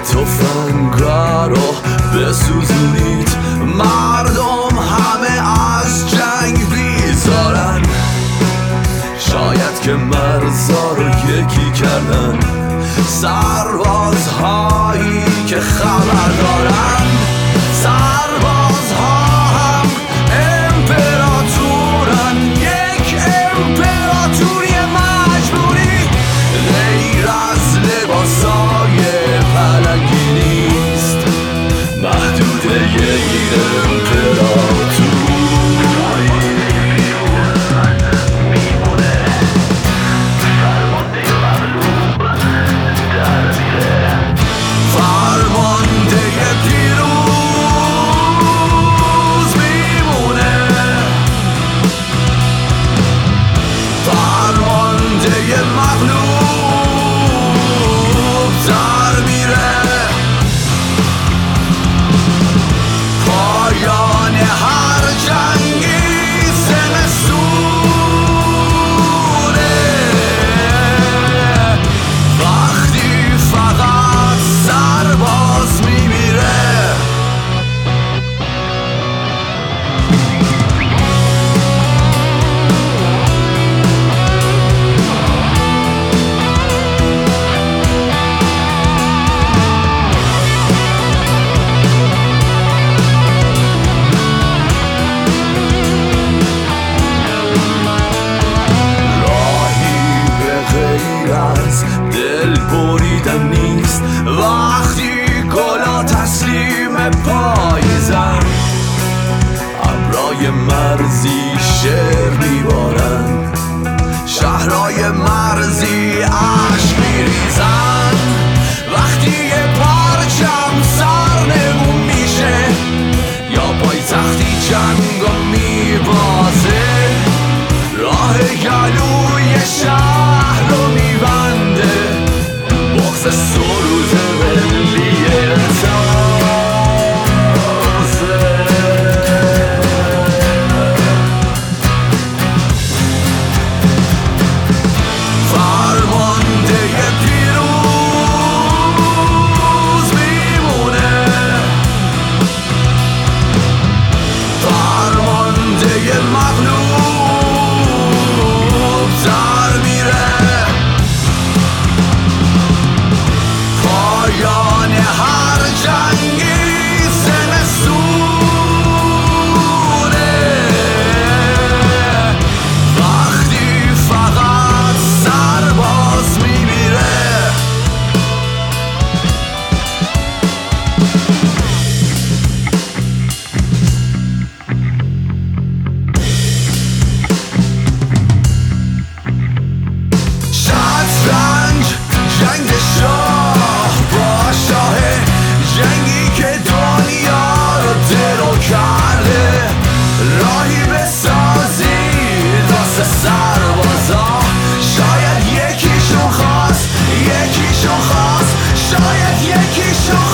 تفنگا رو بسوزونید. مردم همه از جنگ بیزارن، شاید که مرزا رو یکی کردن سربازهایی که خبر دارن. سربازها هم امپراتورن، یک امپراتوری مجبوری. غیر از لباسای پلنگی نیست، محدود یک امپراتور. دل بریدن نیست وقتی گلا تسلیم پاییزن. ابرای مرزی شعر میبارن، شهرهای مرزی عشق میریزن. وقتی یه پرچم سرنگون میشه یا پایتختی جنگو میبازه، راه گلوی شهر رو میبنده بغض سرود ملی تازه. فرمانده پیروز میمونه، فرمانده مغلوب در میره. پایان هر جنگی زمستونه، وقتی فقط سرباز میمیره. شطرنج جنگ شاه با شاهه، جنگی که دنیا رو درو کرده. راهی بسازید واسه سربازا، شاید یکیشون خواست، یکیشون خواست، شاید یکیشون